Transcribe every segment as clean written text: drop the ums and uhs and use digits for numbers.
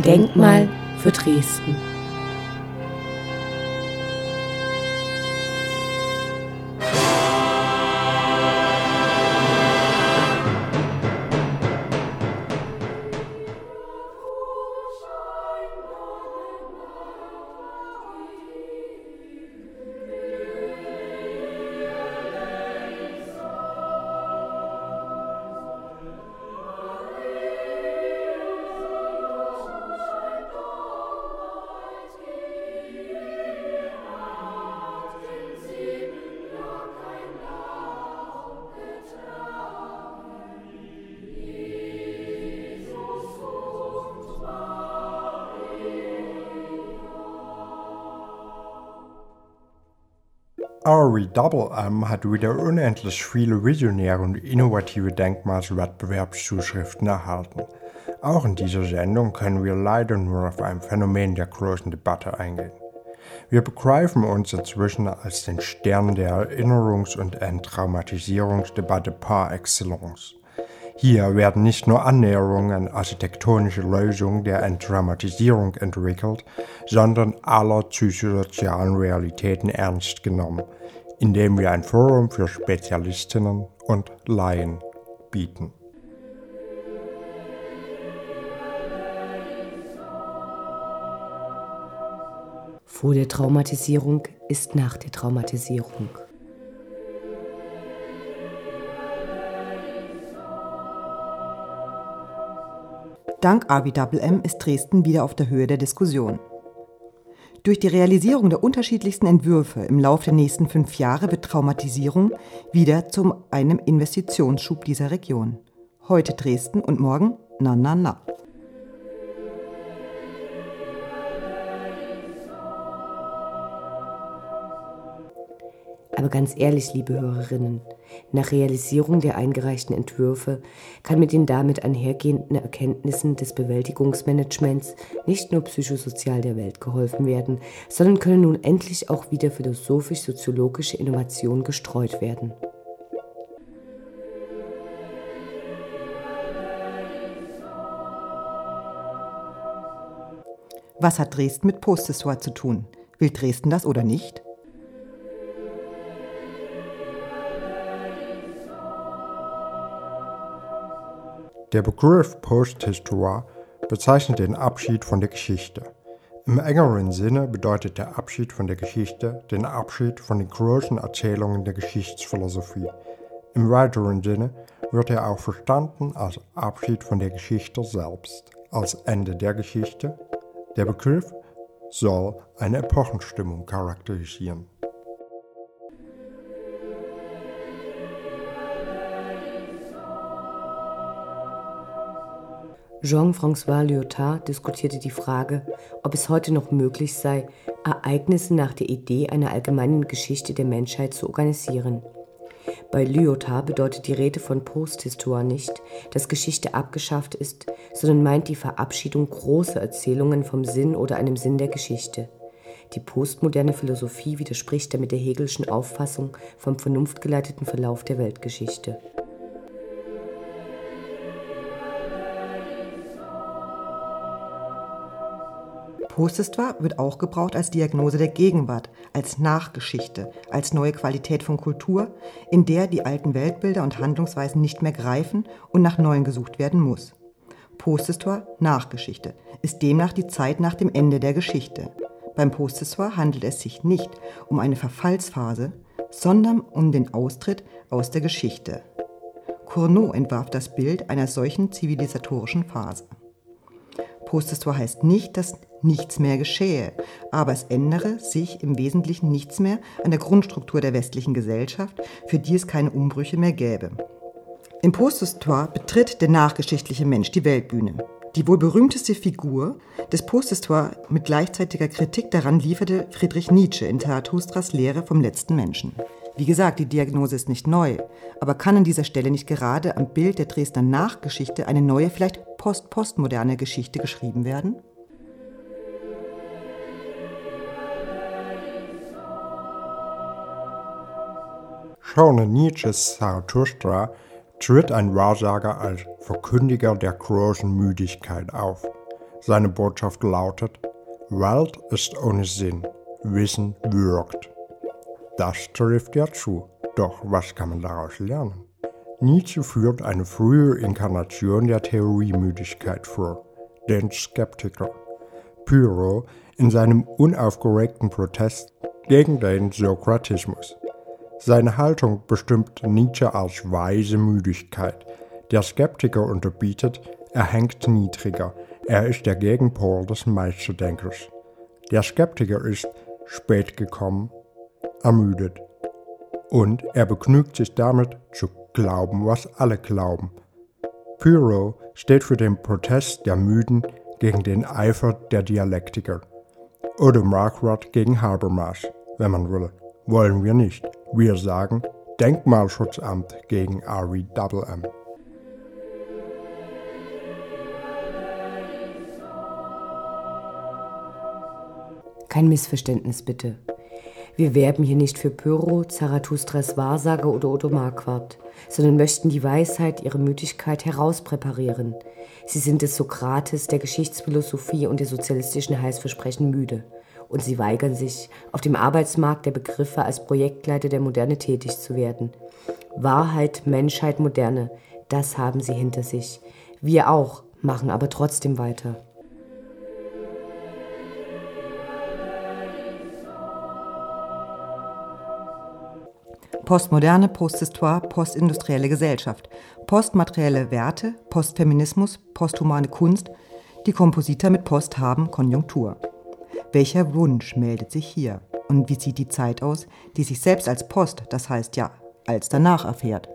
Denkmal für Dresden. REM hat wieder unendlich viele visionäre und innovative Denkmalswettbewerbszuschriften erhalten. Auch in dieser Sendung können wir leider nur auf ein Phänomen der großen Debatte eingehen. Wir begreifen uns inzwischen als den Stern der Erinnerungs- und Enttraumatisierungsdebatte par excellence. Hier werden nicht nur Annäherungen an architektonische Lösungen der Enttraumatisierung entwickelt, sondern alle psychosozialen Realitäten ernst genommen, indem wir ein Forum für Spezialistinnen und Laien bieten. Vor der Traumatisierung ist nach der Traumatisierung. Dank REM ist Dresden wieder auf der Höhe der Diskussion. Durch die Realisierung der unterschiedlichsten Entwürfe im Laufe der nächsten 5 Jahre wird Traumatisierung wieder zu einem Investitionsschub dieser Region. Heute Dresden und morgen na. Aber ganz ehrlich, liebe Hörerinnen, nach Realisierung der eingereichten Entwürfe kann mit den damit einhergehenden Erkenntnissen des Bewältigungsmanagements nicht nur psychosozial der Welt geholfen werden, sondern können nun endlich auch wieder philosophisch-soziologische Innovationen gestreut werden. Was hat Dresden mit Posthistoire zu tun? Will Dresden das oder nicht? Der Begriff Posthistoire bezeichnet den Abschied von der Geschichte. Im engeren Sinne bedeutet der Abschied von der Geschichte den Abschied von den großen Erzählungen der Geschichtsphilosophie. Im weiteren Sinne wird er auch verstanden als Abschied von der Geschichte selbst, als Ende der Geschichte. Der Begriff soll eine Epochenstimmung charakterisieren. Jean-François Lyotard diskutierte die Frage, ob es heute noch möglich sei, Ereignisse nach der Idee einer allgemeinen Geschichte der Menschheit zu organisieren. Bei Lyotard bedeutet die Rede von Posthistoire nicht, dass Geschichte abgeschafft ist, sondern meint die Verabschiedung großer Erzählungen vom Sinn oder einem Sinn der Geschichte. Die postmoderne Philosophie widerspricht damit der Hegelschen Auffassung vom vernunftgeleiteten Verlauf der Weltgeschichte. Posthistoire wird auch gebraucht als Diagnose der Gegenwart, als Nachgeschichte, als neue Qualität von Kultur, in der die alten Weltbilder und Handlungsweisen nicht mehr greifen und nach neuen gesucht werden muss. Posthistoire, Nachgeschichte, ist demnach die Zeit nach dem Ende der Geschichte. Beim Posthistoire handelt es sich nicht um eine Verfallsphase, sondern um den Austritt aus der Geschichte. Cournot entwarf das Bild einer solchen zivilisatorischen Phase. Posthistoire heißt nicht, dass nichts mehr geschehe, aber es ändere sich im Wesentlichen nichts mehr an der Grundstruktur der westlichen Gesellschaft, für die es keine Umbrüche mehr gäbe. Im Posthistoire betritt der nachgeschichtliche Mensch die Weltbühne. Die wohl berühmteste Figur des Posthistoire mit gleichzeitiger Kritik daran lieferte Friedrich Nietzsche in Zarathustras Lehre vom letzten Menschen. Wie gesagt, die Diagnose ist nicht neu, aber kann an dieser Stelle nicht gerade am Bild der Dresdner Nachgeschichte eine neue, vielleicht postmoderne Geschichte geschrieben werden? Schon in Nietzsches Zarathustra tritt ein Wahrsager als Verkündiger der großen Müdigkeit auf. Seine Botschaft lautet: Welt ist ohne Sinn, Wissen wirkt. Das trifft ja zu, doch was kann man daraus lernen? Nietzsche führt eine frühe Inkarnation der Theoriemüdigkeit vor, den Skeptiker. Pyrrho in seinem unaufgeregten Protest gegen den Sokratismus. Seine Haltung bestimmt Nietzsche als weise Müdigkeit. Der Skeptiker unterbietet, er hängt niedriger, er ist der Gegenpol des Meisterdenkers. Der Skeptiker ist spät gekommen, ermüdet. Und er begnügt sich damit, zu glauben, was alle glauben. Pyrrho steht für den Protest der Müden gegen den Eifer der Dialektiker. Oder Marquardt gegen Habermas, wenn man will. Wollen wir nicht. Wir sagen Denkmalschutzamt gegen REWM. Kein Missverständnis bitte. Wir werben hier nicht für Pyrrho, Zarathustras Wahrsager oder Otto Marquardt, sondern möchten die Weisheit, ihre Müdigkeit herauspräparieren. Sie sind des Sokrates, der Geschichtsphilosophie und der sozialistischen Heilsversprechen müde. Und sie weigern sich, auf dem Arbeitsmarkt der Begriffe als Projektleiter der Moderne tätig zu werden. Wahrheit, Menschheit, Moderne, das haben sie hinter sich. Wir auch, machen aber trotzdem weiter. Postmoderne, Posthistoire, postindustrielle Gesellschaft, postmaterielle Werte, Postfeminismus, posthumane Kunst, die Kompositer mit Post haben Konjunktur. Welcher Wunsch meldet sich hier? Und wie sieht die Zeit aus, die sich selbst als Post, das heißt ja, als danach erfährt?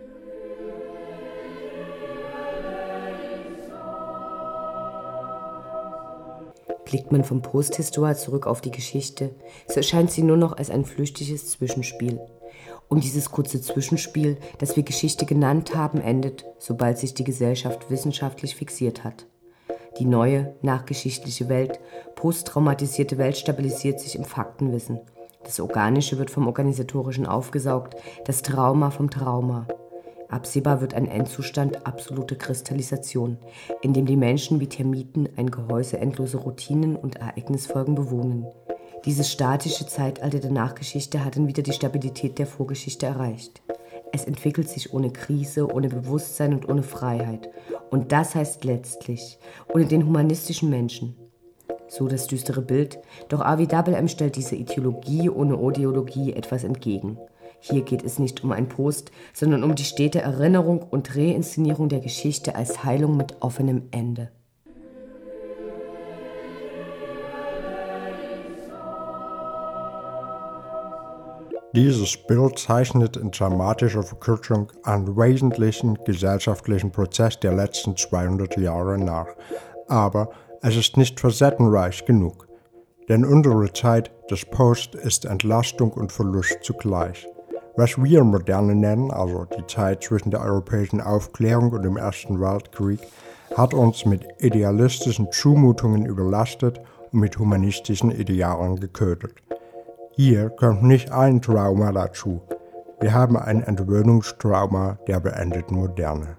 Blickt man vom Posthistoire zurück auf die Geschichte, so erscheint sie nur noch als ein flüchtiges Zwischenspiel. Und dieses kurze Zwischenspiel, das wir Geschichte genannt haben, endet, sobald sich die Gesellschaft wissenschaftlich fixiert hat. Die neue, nachgeschichtliche Welt, posttraumatisierte Welt stabilisiert sich im Faktenwissen. Das Organische wird vom Organisatorischen aufgesaugt, das Trauma vom Trauma. Absehbar wird ein Endzustand absolute Kristallisation, in dem die Menschen wie Termiten ein Gehäuse endloser Routinen und Ereignisfolgen bewohnen. Dieses statische Zeitalter der Nachgeschichte hat dann wieder die Stabilität der Vorgeschichte erreicht. Es entwickelt sich ohne Krise, ohne Bewusstsein und ohne Freiheit. Und das heißt letztlich, ohne den humanistischen Menschen. So das düstere Bild, doch REWM stellt dieser Ideologie ohne Ideologie etwas entgegen. Hier geht es nicht um ein Post, sondern um die stete Erinnerung und Reinszenierung der Geschichte als Heilung mit offenem Ende. Dieses Bild zeichnet in dramatischer Verkürzung einen wesentlichen gesellschaftlichen Prozess der letzten 200 Jahre nach. Aber es ist nicht facettenreich genug. Denn unsere Zeit des Post ist Entlastung und Verlust zugleich. Was wir Moderne nennen, also die Zeit zwischen der europäischen Aufklärung und dem Ersten Weltkrieg, hat uns mit idealistischen Zumutungen überlastet und mit humanistischen Idealen geködert. Hier kommt nicht ein Trauma dazu. Wir haben ein Entwöhnungstrauma der beendeten Moderne.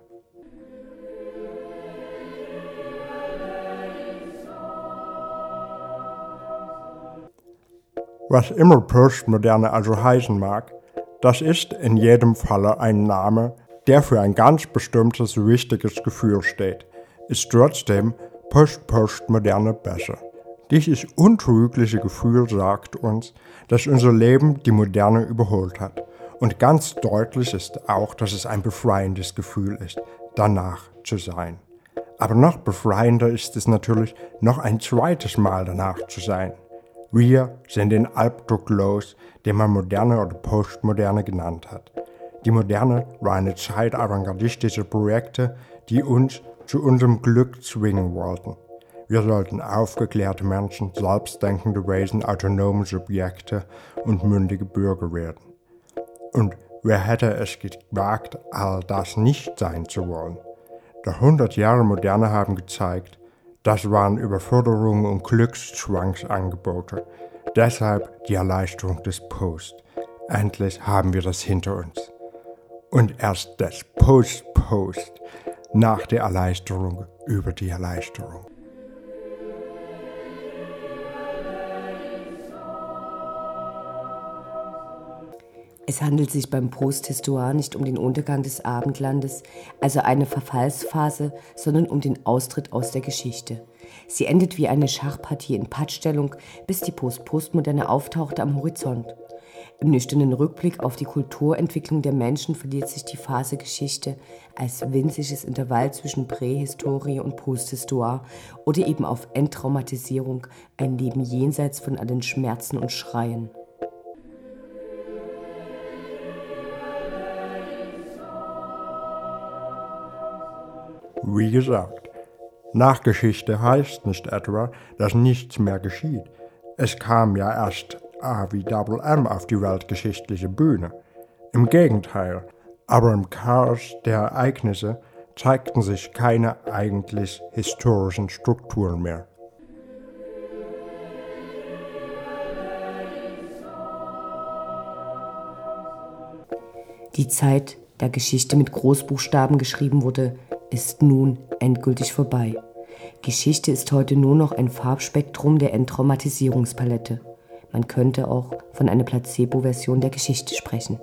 Was immer Postmoderne also heißen mag, das ist in jedem Falle ein Name, der für ein ganz bestimmtes wichtiges Gefühl steht, ist trotzdem Postmoderne besser. Dieses untrügliche Gefühl sagt uns, dass unser Leben die Moderne überholt hat. Und ganz deutlich ist auch, dass es ein befreiendes Gefühl ist, danach zu sein. Aber noch befreiender ist es natürlich, noch ein zweites Mal danach zu sein. Wir sind den Albdruck los, den man Moderne oder Postmoderne genannt hat. Die Moderne war eine Zeit avantgardistischer Projekte, die uns zu unserem Glück zwingen wollten. Wir sollten aufgeklärte Menschen, selbstdenkende Wesen, autonome Subjekte und mündige Bürger werden. Und wer hätte es gewagt, all das nicht sein zu wollen? Doch 100 Jahre Moderne haben gezeigt, das waren Überforderungen und Glückszwangsangebote. Deshalb die Erleichterung des Post. Endlich haben wir das hinter uns. Und erst das Post nach der Erleichterung über die Erleichterung. Es handelt sich beim Posthistoire nicht um den Untergang des Abendlandes, also eine Verfallsphase, sondern um den Austritt aus der Geschichte. Sie endet wie eine Schachpartie in Pattstellung, bis die Postmoderne auftauchte am Horizont. Im nüchternen Rückblick auf die Kulturentwicklung der Menschen verliert sich die Phase Geschichte als winziges Intervall zwischen Prähistorie und Posthistoire oder eben auf Enttraumatisierung, ein Leben jenseits von allen Schmerzen und Schreien. Wie gesagt, Nachgeschichte heißt nicht etwa, dass nichts mehr geschieht. Es kam ja erst A wie Double M auf die weltgeschichtliche Bühne. Im Gegenteil, aber im Chaos der Ereignisse zeigten sich keine eigentlich historischen Strukturen mehr. Die Zeit, da Geschichte mit Großbuchstaben geschrieben wurde, ist nun endgültig vorbei. Geschichte ist heute nur noch ein Farbspektrum der Enttraumatisierungspalette. Man könnte auch von einer Placebo-Version der Geschichte sprechen.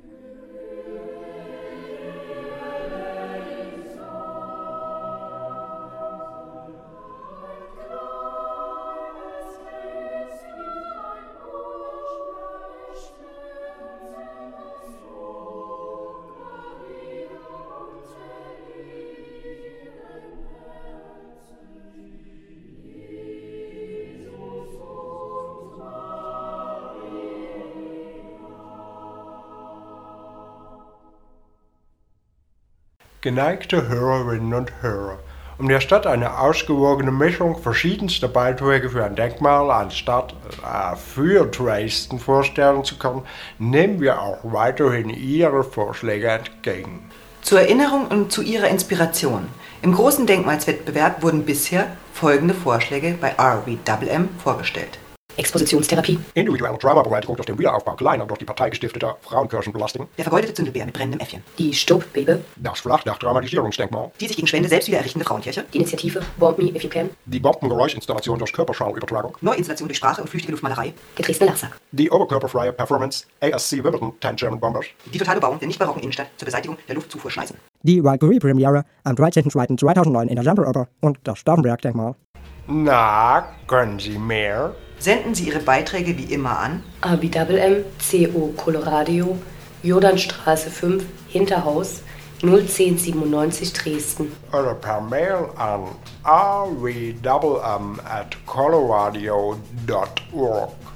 Geneigte Hörerinnen und Hörer, um der Stadt eine ausgewogene Mischung verschiedenster Beiträge für ein Denkmal anstatt für Dresden vorstellen zu können, nehmen wir auch weiterhin Ihre Vorschläge entgegen. Zur Erinnerung und zu Ihrer Inspiration. Im großen Denkmalswettbewerb wurden bisher folgende Vorschläge bei RWMM vorgestellt. Expositionstherapie. Individuelle Traumabewältigung durch den Wiederaufbau kleiner, durch die Partei gestifteter Frauenkirchenbelastungen. Der vergeudete Zündelbär mit brennendem Äffchen. Die Staubbebe. Das Flachdach-Dramatisierungsdenkmal. Die sich gegen Spende selbst wieder errichtende Frauenkirche. Die Initiative Bomb Me If You Can. Die Bombengeräuschinstallation durch Körperschallübertragung. Neuinstallation durch Sprache und flüchtige Luftmalerei. Der Dresdner Lachsack. Die oberkörperfreie Performance ASC Wimbledon 10 German Bombers. Die Totalbebauung der nicht barocken Innenstadt zur Beseitigung der Luftzufuhrschneisen. Die Valkyrie-Premiere am 13.02.2009 in der Semperoper und das Stauffenberg-Denkmal. Na, können Sie mehr? Senden Sie Ihre Beiträge wie immer an RWMM, CO Coloradio, Jordanstraße 5, Hinterhaus, 01097 Dresden. Oder per Mail an rwm@coloradio.org.